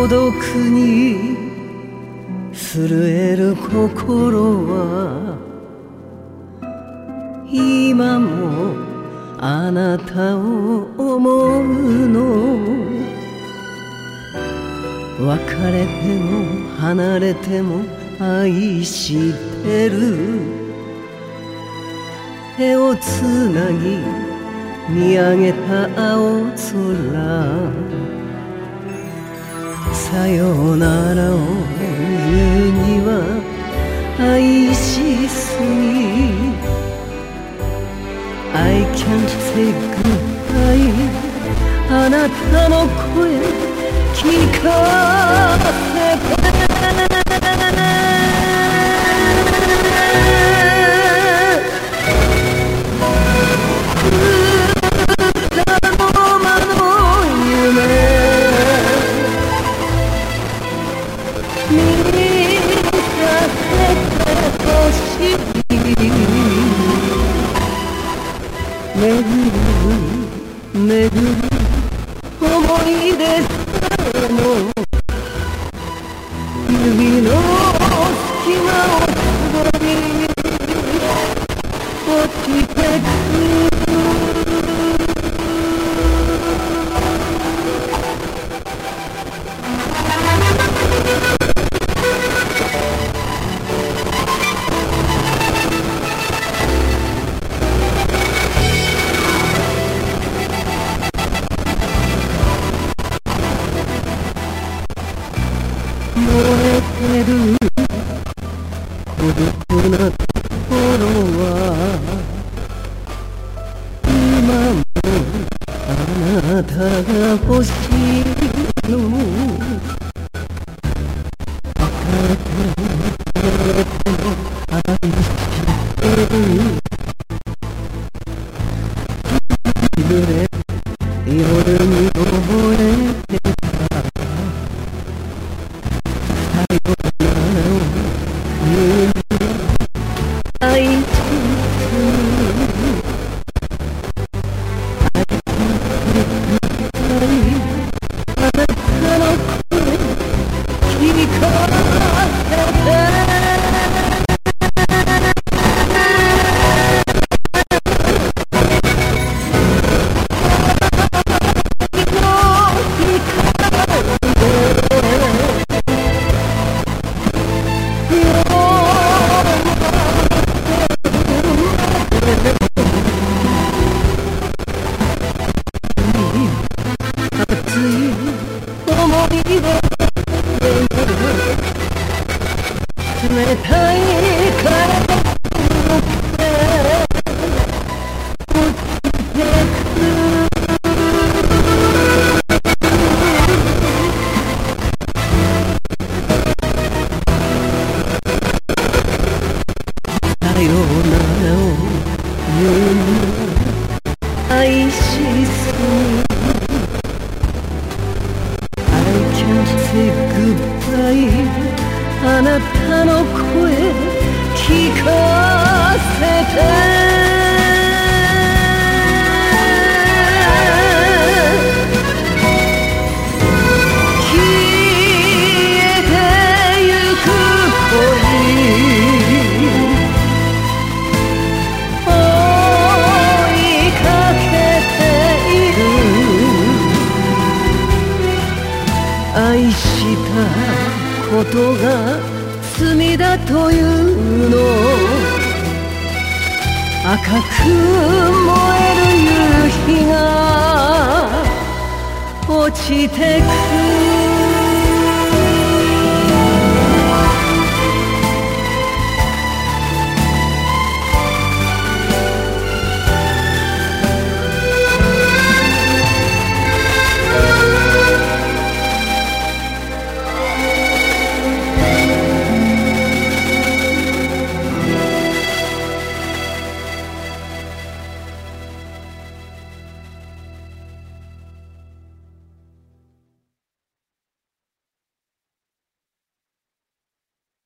孤独に震える心は今もあなたを思うの。別れても離れても愛してる。手をつなぎ見上げた青空、さよならを言うには愛しすぎ。 I can't say goodbye。 あなたの声聞かせて。巡る巡る思い出さの指の隙間をたどり落ちてく。燃えてる孤独な心は今もあなたが欲しいの。別れても離れても愛してる。夜に覚えて冷たい体を落ちてく。さよならを言うには愛しすぎ。I can't say goodbye。 あなたの声聞かせて。消えてゆく恋追いかけている。愛したことが罪だというの。赤く燃える夕日が落ちてく。